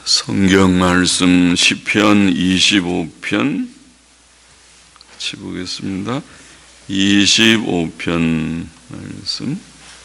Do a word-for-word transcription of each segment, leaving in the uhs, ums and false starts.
성경 말씀 시편 이십오 편 같이 보겠습니다. 이십오 편 말씀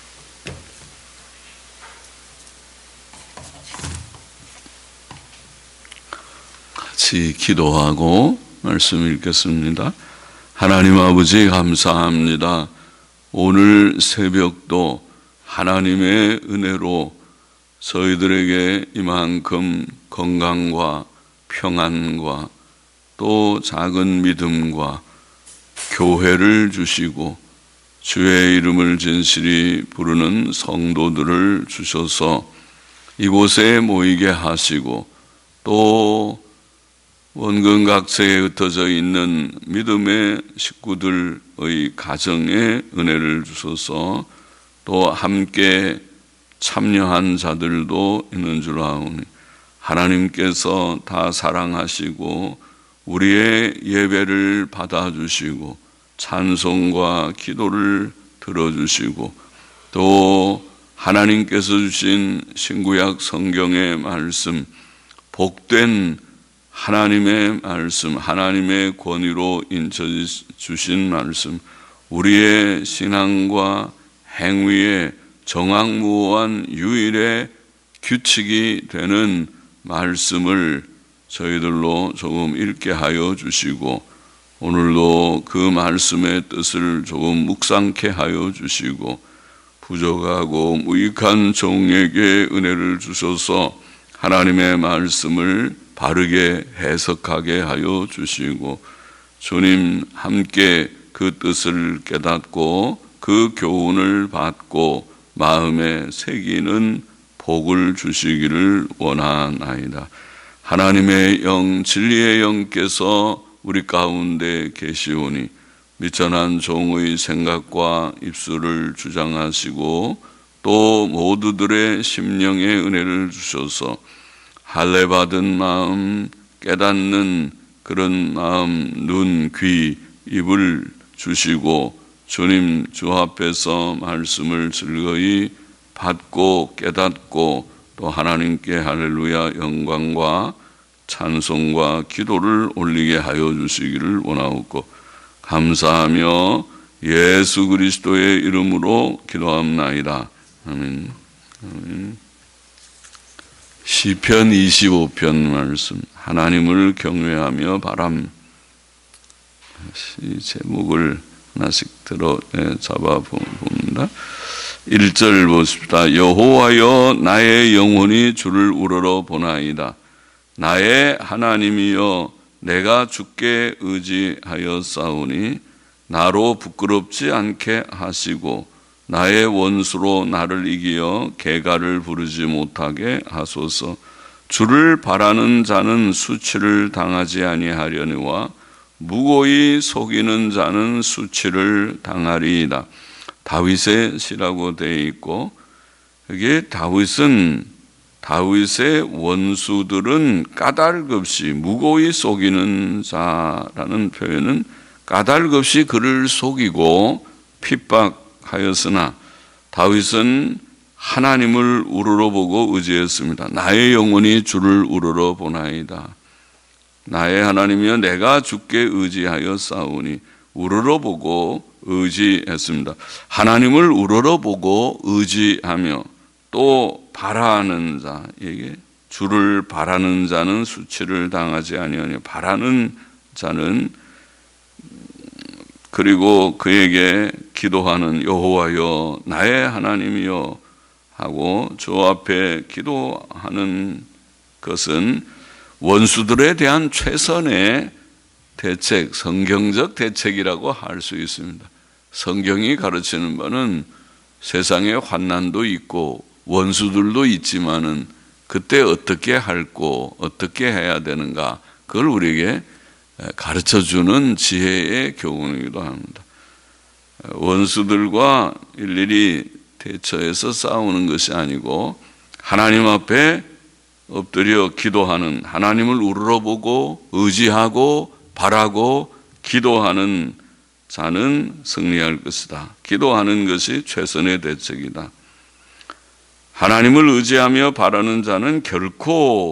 같이 기도하고 말씀 읽겠습니다. 하나님 아버지 감사합니다. 오늘 새벽도 하나님의 은혜로 저희들에게 이만큼 건강과 평안과 또 작은 믿음과 교회를 주시고 주의 이름을 진실히 부르는 성도들을 주셔서 이곳에 모이게 하시고 또 원근 각처에 흩어져 있는 믿음의 식구들의 가정에 은혜를 주셔서 또 함께 참여한 자들도 있는 줄 아오니 하나님께서 다 사랑하시고 우리의 예배를 받아주시고 찬송과 기도를 들어주시고 또 하나님께서 주신 신구약 성경의 말씀, 복된 하나님의 말씀, 하나님의 권위로 인쳐주신 말씀, 우리의 신앙과 행위에 정확무한 유일의 규칙이 되는 말씀을 저희들로 조금 읽게 하여 주시고 오늘도 그 말씀의 뜻을 조금 묵상케 하여 주시고 부족하고 무익한 종에게 은혜를 주셔서 하나님의 말씀을 바르게 해석하게 하여 주시고 주님 함께 그 뜻을 깨닫고 그 교훈을 받고 마음에 새기는 복을 주시기를 원하나이다. 하나님의 영, 진리의 영께서 우리 가운데 계시오니 미천한 종의 생각과 입술을 주장하시고 또 모두들의 심령에 은혜를 주셔서 할례 받은 마음, 깨닫는 그런 마음, 눈, 귀, 입을 주시고 주님 주 앞에서 말씀을 즐거이 받고 깨닫고 또 하나님께 할렐루야 영광과 찬송과 기도를 올리게 하여 주시기를 원하옵고 감사하며 예수 그리스도의 이름으로 기도합나이다. 아멘. 아멘. 시편 이십오 편 말씀 하나님을 경외하며 바람 이 제목을 하나씩 들어 잡아 봅니다. 일 절 보십시다. 여호와여 나의 영혼이 주를 우러러 보나이다. 나의 하나님이여 내가 주께 의지하였사오니 나로 부끄럽지 않게 하시고 나의 원수로 나를 이기어 개가를 부르지 못하게 하소서. 주를 바라는 자는 수치를 당하지 아니하려니와 무고히 속이는 자는 수치를 당하리이다. 다윗의 시라고 되어 있고 여기에 다윗은 다윗의 원수들은 까닭없이 무고히 속이는 자라는 표현은 까닭없이 그를 속이고 핍박하였으나 다윗은 하나님을 우러러보고 의지했습니다. 나의 영혼이 주를 우러러보나이다. 나의 하나님이여 내가 주께 의지하여 싸우니 우러러보고 의지했습니다. 하나님을 우러러보고 의지하며 또 바라는 자에게 주를 바라는 자는 수치를 당하지 아니하니 바라는 자는 그리고 그에게 기도하는 여호와여 나의 하나님이여 하고 주 앞에 기도하는 것은 원수들에 대한 최선의 대책, 성경적 대책이라고 할 수 있습니다. 성경이 가르치는 바는 세상에 환난도 있고 원수들도 있지만은 그때 어떻게 할고 어떻게 해야 되는가 그걸 우리에게 가르쳐주는 지혜의 교훈이기도 합니다. 원수들과 일일이 대처해서 싸우는 것이 아니고 하나님 앞에 엎드려 기도하는 하나님을 우러러보고 의지하고 바라고 기도하는 자는 승리할 것이다. 기도하는 것이 최선의 대책이다. 하나님을 의지하며 바라는 자는 결코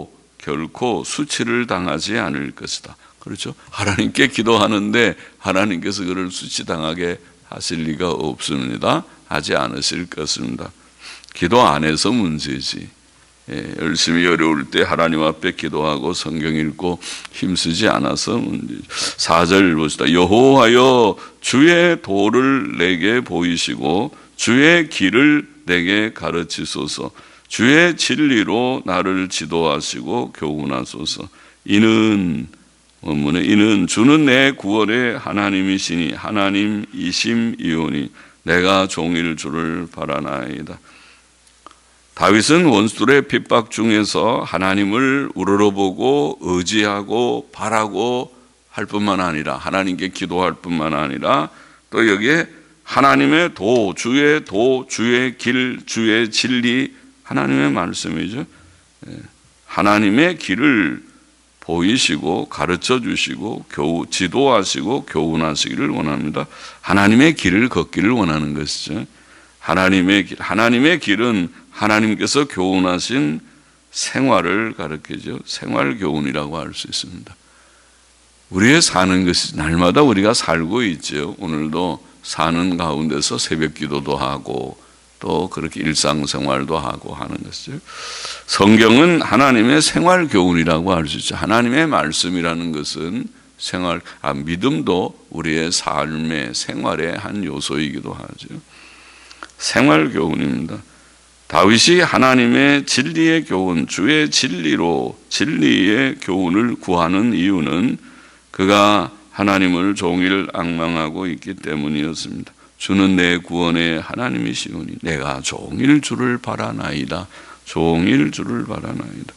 결코 수치를 당하지 않을 것이다. 그렇죠? 하나님께 기도하는데 하나님께서 그를 수치당하게 하실 리가 없습니다. 하지 않으실 것입니다. 기도 안 해서 문제지. 예, 열심히 어려울 때 하나님 앞에 기도하고 성경 읽고 힘쓰지 않아서 문제지. 사 절 봅시다. 여호와여 주의 도를 내게 보이시고 주의 길을 내게 가르치소서. 주의 진리로 나를 지도하시고 교훈하소서. 이는 원문에 이는 주는 내 구원의 하나님이시니 하나님이심이오니 내가 종일 주를 바라나이다. 다윗은 원수들의 핍박 중에서 하나님을 우러러보고 의지하고 바라고 할 뿐만 아니라 하나님께 기도할 뿐만 아니라 또 여기에 하나님의 도, 주의 도, 주의 길, 주의 진리, 하나님의 말씀이죠. 하나님의 길을 보이시고 가르쳐 주시고 교, 지도하시고 교훈하시기를 원합니다. 하나님의 길을 걷기를 원하는 것이죠. 하나님의 길, 하나님의 길은 하나님께서 교훈하신 생활을 가르치죠. 생활 교훈이라고 할 수 있습니다. 우리의 사는 것이 날마다 우리가 살고 있죠. 오늘도 사는 가운데서 새벽 기도도 하고 또 그렇게 일상생활도 하고 하는 것이죠. 성경은 하나님의 생활 교훈이라고 할 수 있죠. 하나님의 말씀이라는 것은 생활, 아, 믿음도 우리의 삶의 생활의 한 요소이기도 하죠. 생활 교훈입니다. 다윗이 하나님의 진리의 교훈, 주의 진리로 진리의 교훈을 구하는 이유는 그가 하나님을 종일 앙망하고 있기 때문이었습니다. 주는 내 구원의 하나님이시오니 내가 종일 주를 바라나이다. 종일 주를 바라나이다.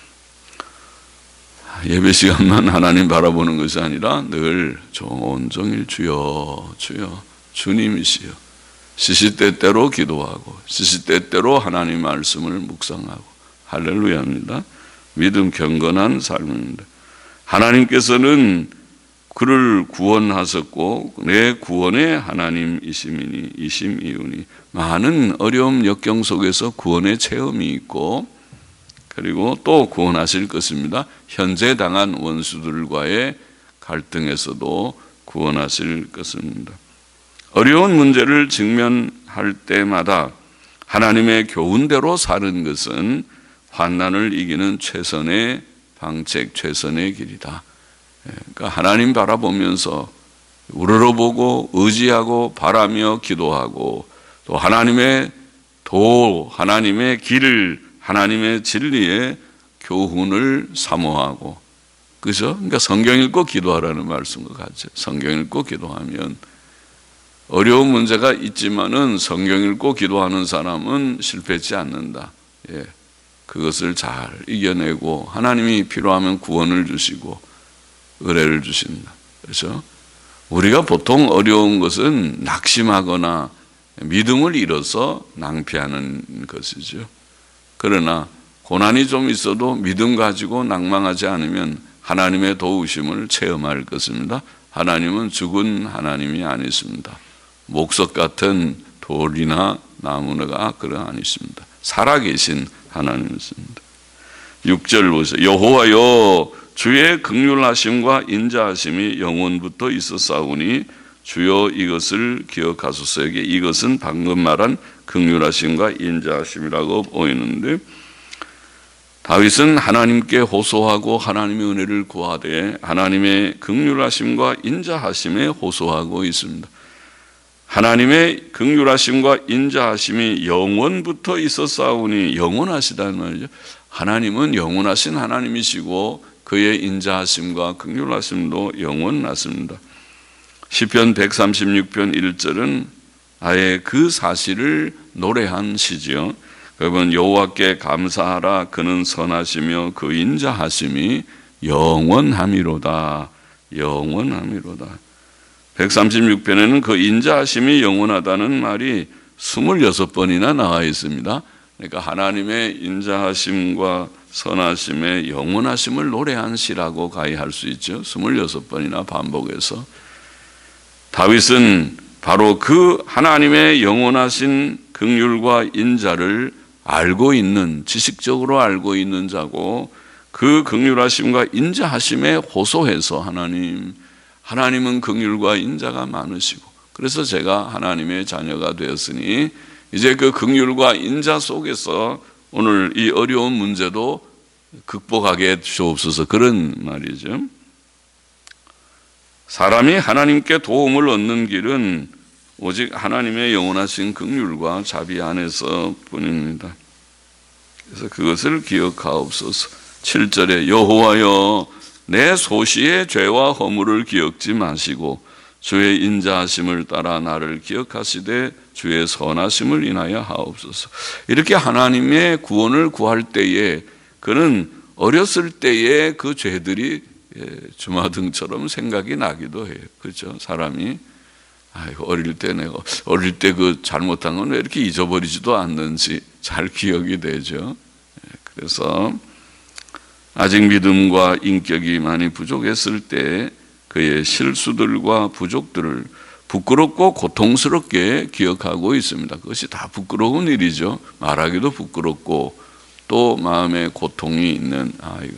예배 시간만 하나님 바라보는 것이 아니라 늘 온종일 주여 주여 주님이시여 시시때때로 기도하고 시시때때로 하나님 말씀을 묵상하고 할렐루야입니다. 믿음 경건한 삶입니다. 하나님께서는 그를 구원하셨고 내 구원의 하나님이심이니 이심이오니 많은 어려움 역경 속에서 구원의 체험이 있고 그리고 또 구원하실 것입니다. 현재 당한 원수들과의 갈등에서도 구원하실 것입니다. 어려운 문제를 직면할 때마다 하나님의 교훈대로 사는 것은 환난을 이기는 최선의 방책, 최선의 길이다. 그러니까 하나님 바라보면서 우러러보고 의지하고 바라며 기도하고 또 하나님의 도, 하나님의 길을 하나님의 진리의 교훈을 사모하고 그죠? 그러니까 성경 읽고 기도하라는 말씀과 같죠. 성경 읽고 기도하면 어려운 문제가 있지만은 성경 읽고 기도하는 사람은 실패하지 않는다. 예, 그것을 잘 이겨내고 하나님이 필요하면 구원을 주시고 은혜를 주신다. 그렇죠? 우리가 보통 어려운 것은 낙심하거나 믿음을 잃어서 낭피하는 것이죠. 그러나 고난이 좀 있어도 믿음 가지고 낭망하지 않으면 하나님의 도우심을 체험할 것입니다. 하나님은 죽은 하나님이 아니십니다. 목석 같은 돌이나 나무가 그런 아니십니다. 살아계신 하나님이십니다. 육 절 보세요. 여호와여 주의 긍휼하심과 인자하심이 영원부터 있었사오니 주여 이것을 기억하소서에게 이것은 방금 말한 긍휼하심과 인자하심이라고 보이는데 다윗은 하나님께 호소하고 하나님의 은혜를 구하되 하나님의 긍휼하심과 인자하심에 호소하고 있습니다. 하나님의 긍휼하심과 인자하심이 영원부터 있었사오니 영원하시다는 말이죠. 하나님은 영원하신 하나님이시고 그의 인자하심과 긍휼하심도 영원하십니다. 시편 백삼십육 편 일 절은 아예 그 사실을 노래한 시지요. 그러면 여호와께 감사하라 그는 선하시며 그 인자하심이 영원함이로다. 영원함이로다. 백삼십육 편에는 그 인자하심이 영원하다는 말이 이십육 번이나 나와 있습니다. 그러니까 하나님의 인자하심과 선하심의 영원하심을 노래한 시라고 가히 수 있죠. 이십육 번이나 반복해서 다윗은 바로 그 하나님의 영원하신 긍휼과 인자를 알고 있는 지식적으로 알고 있는 자고 그 긍휼하심과 인자하심에 호소해서 하나님, 하나님은 긍휼과 인자가 많으시고 그래서 제가 하나님의 자녀가 되었으니 이제 그 긍휼과 인자 속에서 오늘 이 어려운 문제도 극복하게 주옵소서, 그런 말이죠. 사람이 하나님께 도움을 얻는 길은 오직 하나님의 영원하신 긍휼과 자비 안에서 뿐입니다. 그래서 그것을 기억하옵소서. 칠 절에 여호와여 내 소시의 죄와 허물을 기억지 마시고 주의 인자하심을 따라 나를 기억하시되 주의 선하심을 인하여 하옵소서. 이렇게 하나님의 구원을 구할 때에 그는 어렸을 때의 그 죄들이 주마등처럼 생각이 나기도 해요. 그렇죠? 사람이 아이고 어릴 때 내가 어릴 때 그 잘못한 건 왜 이렇게 잊어버리지도 않는지 잘 기억이 되죠. 그래서 아직 믿음과 인격이 많이 부족했을 때 그의 실수들과 부족들을 부끄럽고 고통스럽게 기억하고 있습니다. 그것이 다 부끄러운 일이죠. 말하기도 부끄럽고 또 마음에 고통이 있는, 아, 이거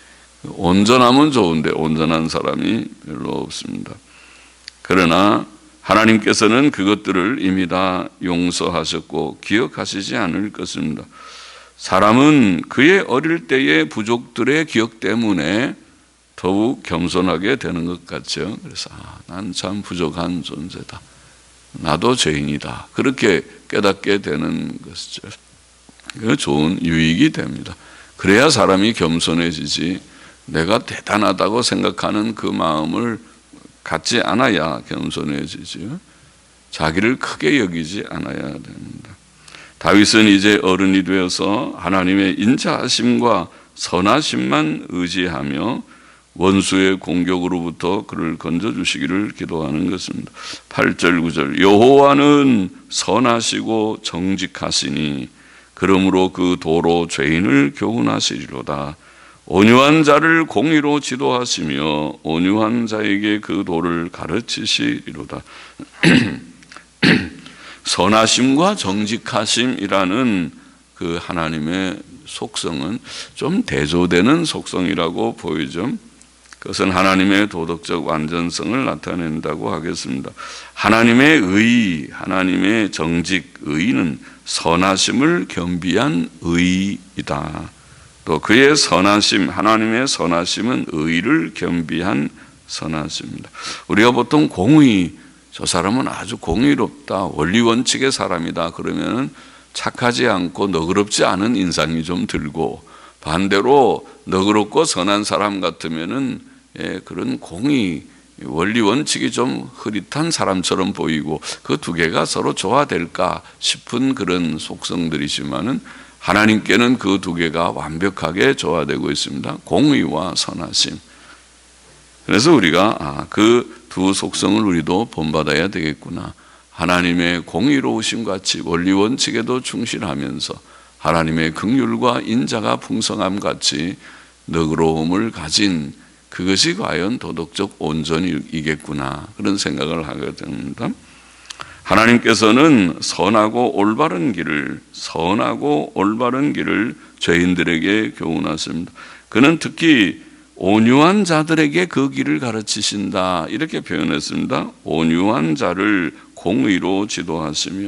온전하면 좋은데 온전한 사람이 별로 없습니다. 그러나 하나님께서는 그것들을 이미 다 용서하셨고 기억하시지 않을 것입니다. 사람은 그의 어릴 때의 부족들의 기억 때문에 더욱 겸손하게 되는 것 같죠. 그래서 아, 난 참 부족한 존재다. 나도 죄인이다. 그렇게 깨닫게 되는 것이죠. 그 좋은 유익이 됩니다. 그래야 사람이 겸손해지지, 내가 대단하다고 생각하는 그 마음을 갖지 않아야 겸손해지죠. 자기를 크게 여기지 않아야 됩니다. 다윗은 이제 어른이 되어서 하나님의 인자하심과 선하심만 의지하며 원수의 공격으로부터 그를 건져주시기를 기도하는 것입니다. 팔 절 구 절 여호와는 선하시고 정직하시니 그러므로 그 도로 죄인을 교훈하시리로다. 온유한 자를 공의로 지도하시며 온유한 자에게 그 도를 가르치시리로다. 선하심과 정직하심이라는 그 하나님의 속성은 좀 대조되는 속성이라고 보이죠. 그것은 하나님의 도덕적 완전성을 나타낸다고 하겠습니다. 하나님의 의, 하나님의 정직, 의는 선하심을 겸비한 의이다. 또 그의 선하심, 하나님의 선하심은 의를 겸비한 선하심입니다. 우리가 보통 공의, 저 사람은 아주 공의롭다, 원리원칙의 사람이다 그러면 착하지 않고 너그럽지 않은 인상이 좀 들고, 반대로 너그럽고 선한 사람 같으면은 예, 그런 공의, 원리원칙이 좀 흐릿한 사람처럼 보이고 그 두 개가 서로 조화될까 싶은 그런 속성들이지만은 하나님께는 그 두 개가 완벽하게 조화되고 있습니다. 공의와 선하심. 그래서 우리가 아, 그 두 속성을 우리도 본받아야 되겠구나. 하나님의 공의로우심 같이 원리원칙에도 충실하면서 하나님의 긍휼과 인자가 풍성함 같이 너그러움을 가진 그것이 과연 도덕적 온전이겠구나, 그런 생각을 하게 됩니다. 하나님께서는 선하고 올바른 길을 선하고 올바른 길을 죄인들에게 교훈하십니다. 그는 특히 온유한 자들에게 그 길을 가르치신다 이렇게 표현했습니다. 온유한 자를 공의로 지도하시며,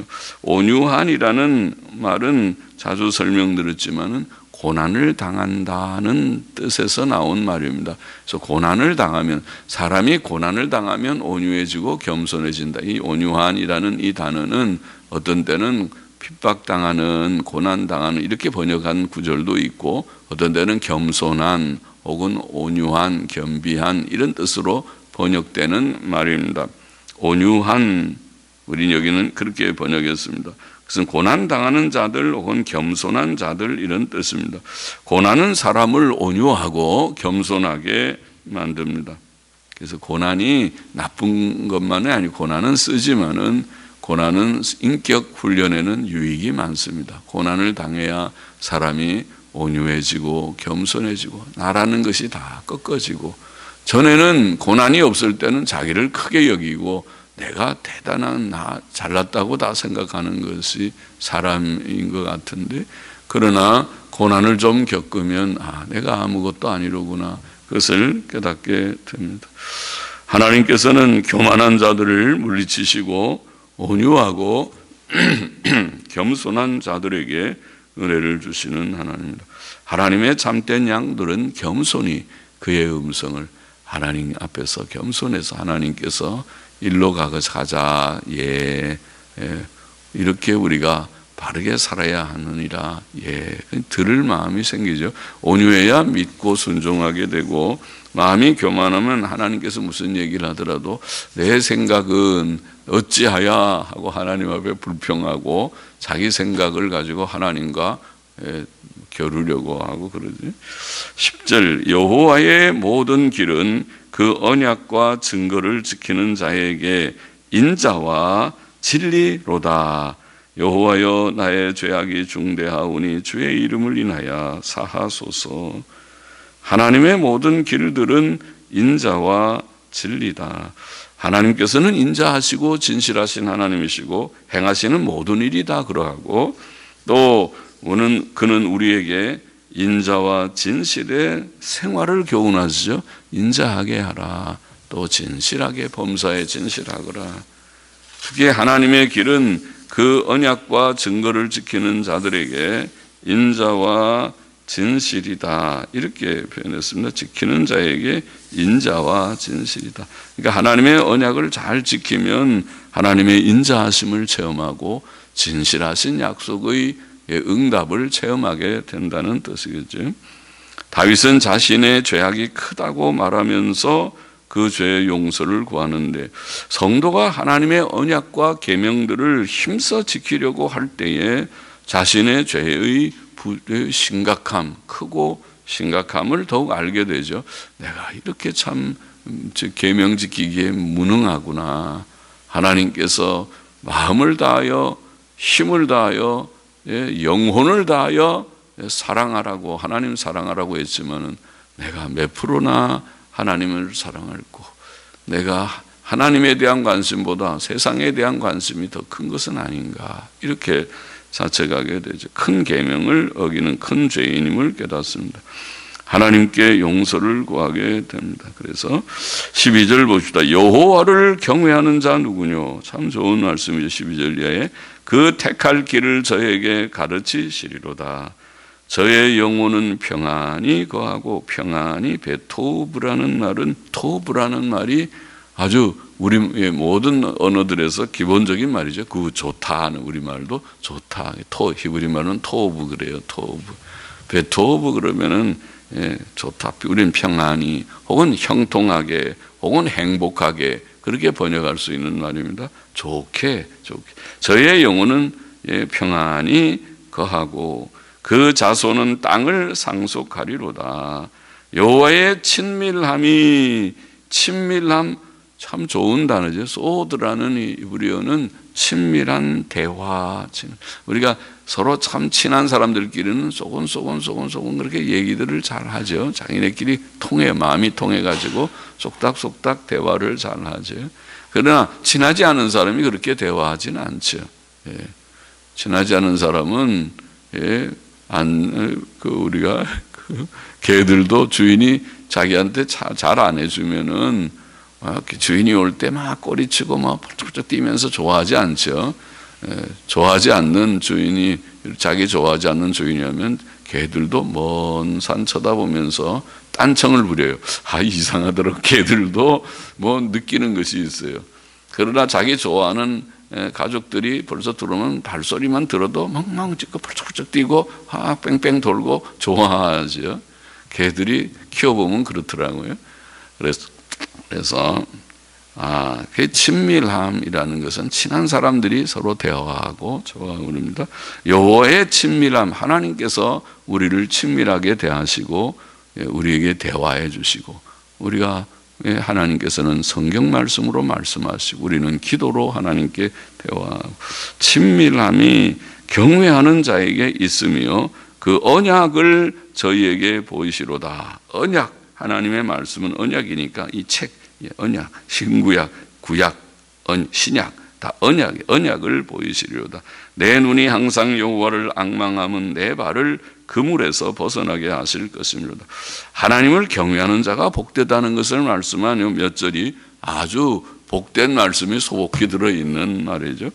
온유한이라는 말은 자주 설명드렸지만은 고난을 당한다는 뜻에서 나온 말입니다. 그래서 고난을 당하면, 사람이 고난을 당하면 온유해지고 겸손해진다. 이 온유한이라는 이 단어는 어떤 때는 핍박당하는, 고난당하는 이렇게 번역한 구절도 있고, 어떤 때는 겸손한 혹은 온유한, 겸비한 이런 뜻으로 번역되는 말입니다. 온유한, 우리는 여기는 그렇게 번역했습니다. 그것은 고난당하는 자들 혹은 겸손한 자들 이런 뜻입니다. 고난은 사람을 온유하고 겸손하게 만듭니다. 그래서 고난이 나쁜 것만이 아니고 고난은 쓰지만은 고난은 인격 훈련에는 유익이 많습니다. 고난을 당해야 사람이 온유해지고 겸손해지고 나라는 것이 다 꺾어지고, 전에는 고난이 없을 때는 자기를 크게 여기고 내가 대단한, 나 잘났다고 다 생각하는 것이 사람인 것 같은데, 그러나 고난을 좀 겪으면 아, 내가 아무것도 아니로구나. 그것을 깨닫게 됩니다. 하나님께서는 교만한 자들을 물리치시고 온유하고 겸손한 자들에게 은혜를 주시는 하나님입니다. 하나님의 참된 양들은 겸손히 그의 음성을 하나님 앞에서 겸손해서 하나님께서 일로 가자 예, 예 이렇게 우리가 바르게 살아야 하느니라 예 들을 마음이 생기죠. 온유해야 믿고 순종하게 되고 마음이 교만하면 하나님께서 무슨 얘기를 하더라도 내 생각은 어찌하야 하고 하나님 앞에 불평하고 자기 생각을 가지고 하나님과 겨루려고 하고 그러지. 십 절 여호와의 모든 길은 그 언약과 증거를 지키는 자에게 인자와 진리로다. 여호와여 나의 죄악이 중대하오니 주의 이름을 인하여 사하소서. 하나님의 모든 길들은 인자와 진리다. 하나님께서는 인자하시고 진실하신 하나님이시고 행하시는 모든 일이 다 그러하고 또 그는 우리에게 인자와 진실의 생활을 교훈하시죠. 인자하게 하라. 또 진실하게 범사에 진실하거라. 그게 하나님의 길은 그 언약과 증거를 지키는 자들에게 인자와 진실이다. 이렇게 표현했습니다. 지키는 자에게 인자와 진실이다. 그러니까 하나님의 언약을 잘 지키면 하나님의 인자하심을 체험하고 진실하신 약속의 응답을 체험하게 된다는 뜻이겠죠. 다윗은 자신의 죄악이 크다고 말하면서 그 죄의 용서를 구하는데 성도가 하나님의 언약과 계명들을 힘써 지키려고 할 때에 자신의 죄의 심각함, 크고 심각함을 더욱 알게 되죠. 내가 이렇게 참 계명 지키기에 무능하구나. 하나님께서 마음을 다하여 힘을 다하여 영혼을 다하여 사랑하라고 하나님 사랑하라고 했지만은 내가 몇 프로나 하나님을 사랑할고 내가 하나님에 대한 관심보다 세상에 대한 관심이 더 큰 것은 아닌가 이렇게 자책하게 되죠. 큰 계명을 어기는 큰 죄인임을 깨닫습니다. 하나님께 용서를 구하게 됩니다. 그래서 십이 절 봅시다. 여호와를 경외하는 자 누구뇨? 참 좋은 말씀이죠. 십이 절 이하에 그 택할 길을 저에게 가르치시리로다. 저의 영혼은 평안히 거하고 평안히 베토브라는 말은 토브라는 말이 아주 우리의 모든 언어들에서 기본적인 말이죠. 그 좋다 하는 우리말도 좋다. 토 히브리 말은 토브 그래요. 토브. 베토브 그러면은 예, 좋다. 우리는 평안히 혹은 형통하게 혹은 행복하게 그렇게 번역할 수 있는 말입니다. 좋게 좋게. 저의 영혼은 예, 평안히 거하고 그 자손은 땅을 상속하리로다. 여호와의 친밀함이 친밀함 참 좋은 단어죠. 소드라는 이브리어는 친밀한 대화. 우리가 서로 참 친한 사람들끼리는 소곤소곤 소곤소곤 그렇게 얘기들을 잘 하죠. 자기네끼리 통해 마음이 통해 가지고 속닥속닥 대화를 잘 하죠. 그러나 친하지 않은 사람이 그렇게 대화하지는 않죠. 예. 친하지 않은 사람은 예, 안, 그 우리가 그 개들도 주인이 자기한테 잘 안 해주면은 주인이 올 때 막 꼬리치고 막 펄쩍펄쩍 뛰면서 좋아하지 않죠. 예, 좋아하지 않는 주인이 자기 좋아하지 않는 주인이라면 개들도 먼 산 쳐다보면서 딴청을 부려요. 아 이상하더라고. 개들도 뭐 느끼는 것이 있어요. 그러나 자기 좋아하는 가족들이 벌써 들어오면 발소리만 들어도 멍멍 찢고 펄쩍펄쩍 뛰고 아 뺑뺑 돌고 좋아하죠. 개들이 키워보면 그렇더라고요. 그래서 그래서 아, 그 친밀함이라는 것은 친한 사람들이 서로 대화하고 좋아하고 그럽니다. 여호와의 친밀함, 하나님께서 우리를 친밀하게 대하시고 우리에게 대화해 주시고 우리가 하나님께서는 성경 말씀으로 말씀하시고 우리는 기도로 하나님께 대화하고 친밀함이 경외하는 자에게 있으며 그 언약을 저희에게 보이시로다. 언약, 하나님의 말씀은 언약이니까 이 책 언약, 신구약, 구약, 신약 다 언약, 언약을 보이시리로다. 내 눈이 항상 여호와를 앙망함은 내 발을 그물에서 벗어나게 하실 것입니다. 하나님을 경외하는 자가 복되다는 것을 말씀한 몇 절이 아주 복된 말씀이 소복히 들어있는 말이죠.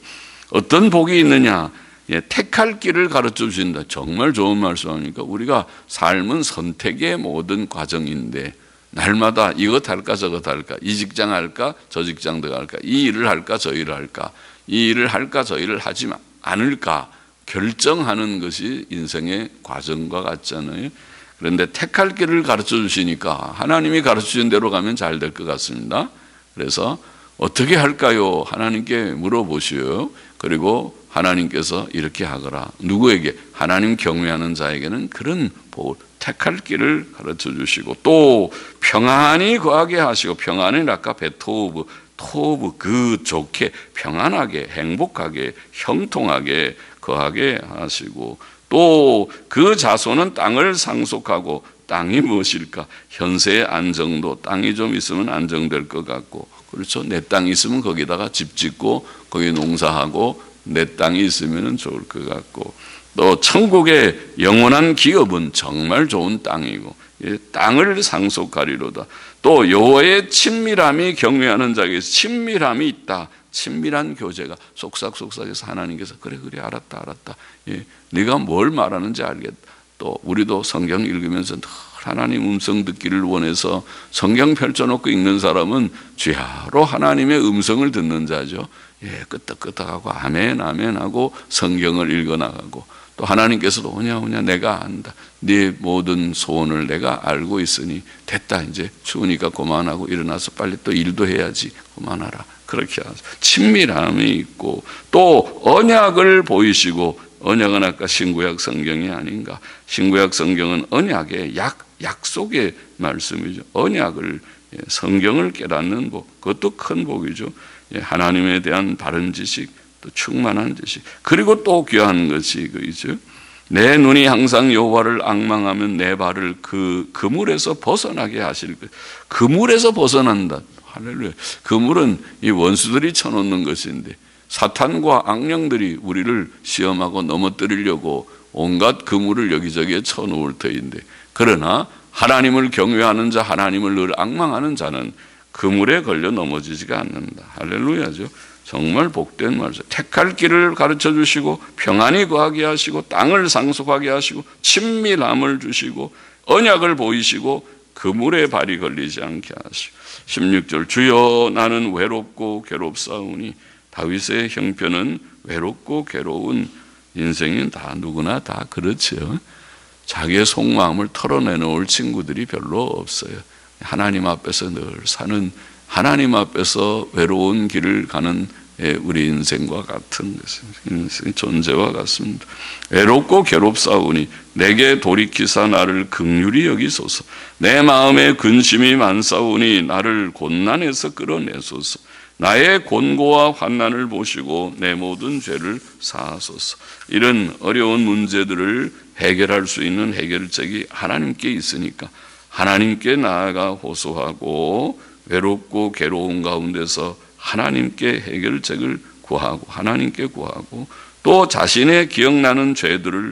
어떤 복이 있느냐? 예, 택할 길을 가르쳐 주신다. 정말 좋은 말씀 아닙니까? 우리가 삶은 선택의 모든 과정인데 날마다 이것 할까 저것 할까, 이 직장 할까 저 직장 들어갈까, 이 일을 할까 저 일을 할까, 이 일을 할까 저 일을 하지 않을까 결정하는 것이 인생의 과정과 같잖아요. 그런데 택할 길을 가르쳐 주시니까 하나님이 가르쳐 주신 대로 가면 잘 될 것 같습니다. 그래서 어떻게 할까요? 하나님께 물어보시오. 그리고 하나님께서 이렇게 하거라. 누구에게? 하나님 경외하는 자에게는 그런 복을, 택할 길을 가르쳐 주시고 또 평안히 거하게 하시고, 평안은 아까 베토브, 토브 그 좋게 평안하게 행복하게 형통하게 거하게 하시고, 또 그 자손은 땅을 상속하고, 땅이 무엇일까? 현세의 안정도, 땅이 좀 있으면 안정될 것 같고, 그렇죠? 내 땅이 있으면 거기다가 집 짓고 거기 농사하고 내 땅이 있으면 좋을 것 같고, 또 천국의 영원한 기업은 정말 좋은 땅이고 땅을 상속하리로다. 또 여호와의 친밀함이 경외하는 자에게 친밀함이 있다. 친밀한 교제가 속삭속삭해서 하나님께서 그래 그래 알았다 알았다. 예, 네가 뭘 말하는지 알겠다. 또 우리도 성경 읽으면서 늘 하나님 음성 듣기를 원해서 성경 펼쳐놓고 읽는 사람은 주야로 하나님의 음성을 듣는 자죠. 예, 끄떡끄떡하고 아멘 아멘 하고 성경을 읽어나가고, 또 하나님께서도 오냐 오냐 내가 안다. 네 모든 소원을 내가 알고 있으니 됐다. 이제 추우니까 그만하고 일어나서 빨리 또 일도 해야지. 그만하라. 그렇게 하죠. 친밀함이 있고 또 언약을 보이시고, 언약은 아까 신구약 성경이 아닌가. 신구약 성경은 언약의 약, 약속의 말씀이죠. 언약을, 성경을 깨닫는 복, 그것도 큰 복이죠. 하나님에 대한 바른 지식, 또 충만한 지식, 그리고 또 귀한 것이 그이죠. 내 눈이 항상 여호와를 앙망하면 내 발을 그 그물에서 벗어나게 하실 것. 그물에서 벗어난다. 할렐루야. 그물은 이 원수들이 쳐놓는 것인데 사탄과 악령들이 우리를 시험하고 넘어뜨리려고 온갖 그물을 여기저기에 쳐놓을 터인데, 그러나 하나님을 경외하는 자, 하나님을 늘 앙망하는 자는 그물에 걸려 넘어지지가 않는다. 할렐루야죠. 정말 복된 말씀. 택할 길을 가르쳐 주시고 평안히 거하게 하시고 땅을 상속하게 하시고 친밀함을 주시고 언약을 보이시고 그물에 발이 걸리지 않게 하시고. 십육 절 주여 나는 외롭고 괴롭사오니. 다윗의 형편은 외롭고 괴로운 인생인 다 누구나 다 그렇죠. 자기의 속마음을 털어내놓을 친구들이 별로 없어요. 하나님 앞에서 늘 사는, 하나님 앞에서 외로운 길을 가는 우리 인생과 같은 인생 존재와 같습니다. 외롭고 괴롭사오니 내게 돌이키사 나를 긍휼히 여기소서. 내 마음에 근심이 많사오니 나를 곤난에서 끌어내소서. 나의 곤고와 환난을 보시고 내 모든 죄를 사하소서. 이런 어려운 문제들을 해결할 수 있는 해결책이 하나님께 있으니까 하나님께 나아가 호소하고 외롭고 괴로운 가운데서 하나님께 해결책을 구하고 하나님께 구하고, 또 자신의 기억나는 죄들을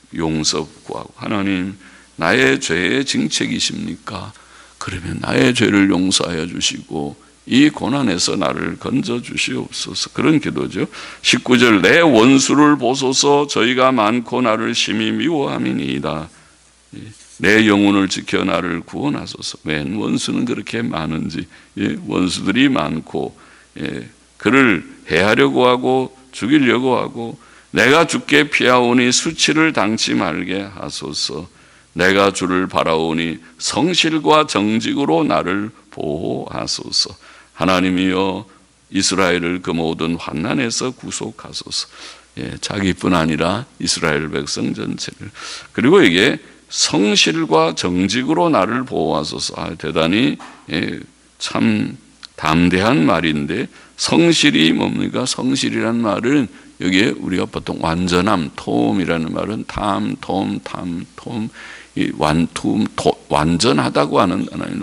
용서 구하고, 하나님 나의 죄의 징책이십니까? 그러면 나의 죄를 용서하여 주시고 이 고난에서 나를 건져 주시옵소서. 그런 기도죠. 십구 절 내 원수를 보소서. 저희가 많고 나를 심히 미워함이니이다. 내 영혼을 지켜 나를 구원하소서. 웬 원수는 그렇게 많은지. 예, 원수들이 많고 예, 그를 해하려고 하고 죽이려고 하고, 내가 주께 피하오니 수치를 당치 말게 하소서. 내가 주를 바라오니 성실과 정직으로 나를 보호하소서. 하나님이여 이스라엘을 그 모든 환난에서 구속하소서. 예, 자기뿐 아니라 이스라엘 백성 전체를. 그리고 이게 성실과 정직으로 나를 보호하소서. 아, 대단히 예, 참 담대한 말인데, 성실이 뭡니까? 성실이란 말은 여기에 우리가 보통 완전함, 톰이라는 말은 탐, 톰, 탐, 톰, 이 완툼, 토, 완전하다고 하는 단어로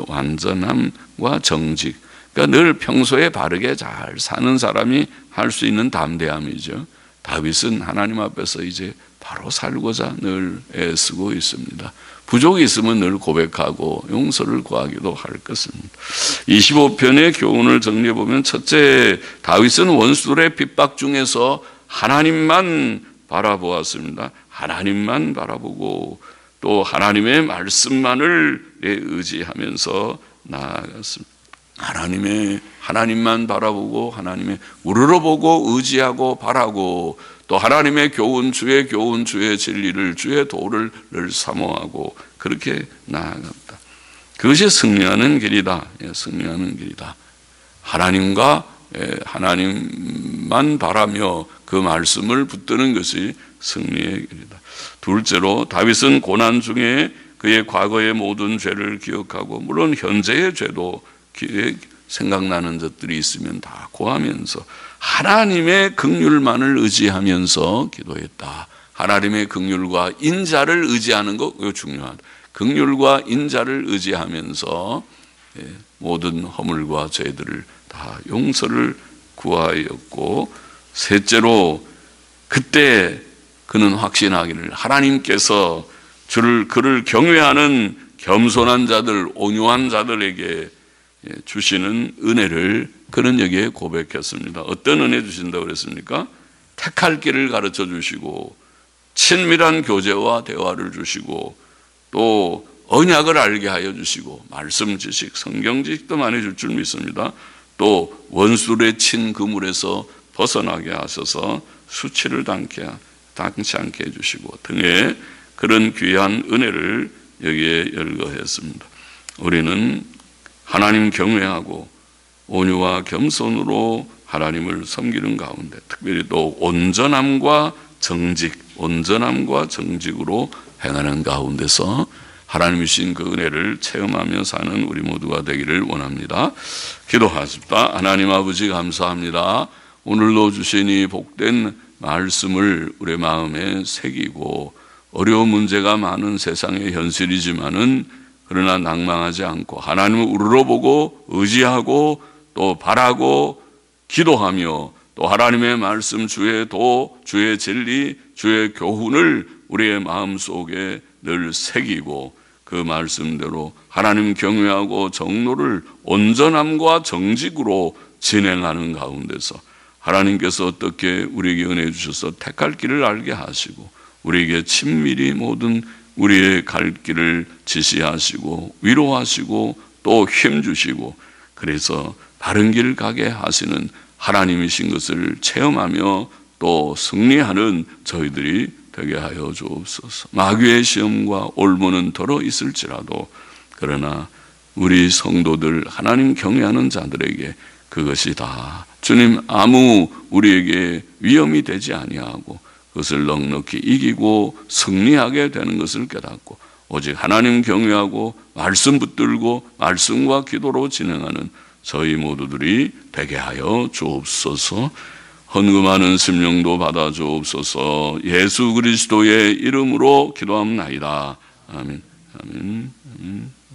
완전함과 정직. 그러니까 늘 평소에 바르게 잘 사는 사람이 할 수 있는 담대함이죠. 다윗은 하나님 앞에서 이제 바로 살고자 늘 애쓰고 있습니다. 부족이 있으면 늘 고백하고 용서를 구하기도 할 것입니다. 이십오 편의 교훈을 정리해 보면, 첫째, 다윗은 원수들의 핍박 중에서 하나님만 바라보았습니다. 하나님만 바라보고 또 하나님의 말씀만을 의지하면서 나아갔습니다. 하나님의 하나님만 바라보고 하나님의 우러러보고 의지하고 바라고, 또 하나님의 교훈, 주의 교훈, 주의 진리를, 주의 도를 늘 사모하고 그렇게 나아갑니다. 그것이 승리하는 길이다. 승리하는 길이다. 하나님과 하나님만 바라며 그 말씀을 붙드는 것이 승리의 길이다. 둘째로, 다윗은 고난 중에 그의 과거의 모든 죄를 기억하고, 물론 현재의 죄도 생각나는 것들이 있으면 다 고하면서 하나님의 긍휼만을 의지하면서 기도했다. 하나님의 긍휼과 인자를 의지하는 것, 이거 중요하다. 긍휼과 인자를 의지하면서 모든 허물과 죄들을 다 용서를 구하였고, 셋째로, 그때 그는 확신하기를 하나님께서 주를 그를 경외하는 겸손한 자들, 온유한 자들에게 주시는 은혜를 그는 여기에 고백했습니다. 어떤 은혜 주신다고 그랬습니까? 택할 길을 가르쳐 주시고, 친밀한 교제와 대화를 주시고, 또 언약을 알게 하여 주시고, 말씀 지식, 성경 지식도 많이 줄 줄 믿습니다. 또 원수의 친 그물에서 벗어나게 하셔서 수치를 당케, 당치 않게 해주시고 등의 그런 귀한 은혜를 여기에 열거했습니다. 우리는 하나님 경외하고 온유와 겸손으로 하나님을 섬기는 가운데, 특별히 또 온전함과 정직, 온전함과 정직으로 행하는 가운데서 하나님이 주신 그 은혜를 체험하며 사는 우리 모두가 되기를 원합니다. 기도하십시다. 하나님 아버지, 감사합니다. 오늘도 주신 이 복된 말씀을 우리 마음에 새기고, 어려운 문제가 많은 세상의 현실이지만은 그러나 낭망하지 않고 하나님을 우러러보고 의지하고 또 바라고 기도하며, 또 하나님의 말씀, 주의 도, 주의 진리, 주의 교훈을 우리의 마음속에 늘 새기고, 그 말씀대로 하나님 경외하고 정로를 온전함과 정직으로 진행하는 가운데서 하나님께서 어떻게 우리에게 은혜 주셔서 택할 길을 알게 하시고, 우리에게 친밀히 모든 우리의 갈 길을 지시하시고 위로하시고 또 힘주시고, 그래서 바른 길 가게 하시는 하나님이신 것을 체험하며 또 승리하는 저희들이 되게 하여 주옵소서. 마귀의 시험과 올무는 덜어 있을지라도, 그러나 우리 성도들, 하나님 경외하는 자들에게 그것이 다 주님 아무 우리에게 위험이 되지 아니하고 그것을 넉넉히 이기고 승리하게 되는 것을 깨닫고, 오직 하나님 경외하고 말씀 붙들고 말씀과 기도로 진행하는 저희 모두들이 되게 하여 주옵소서. 헌금하는 심령도 받아 주옵소서. 예수 그리스도의 이름으로 기도합나이다. 아멘. 아멘. 아멘.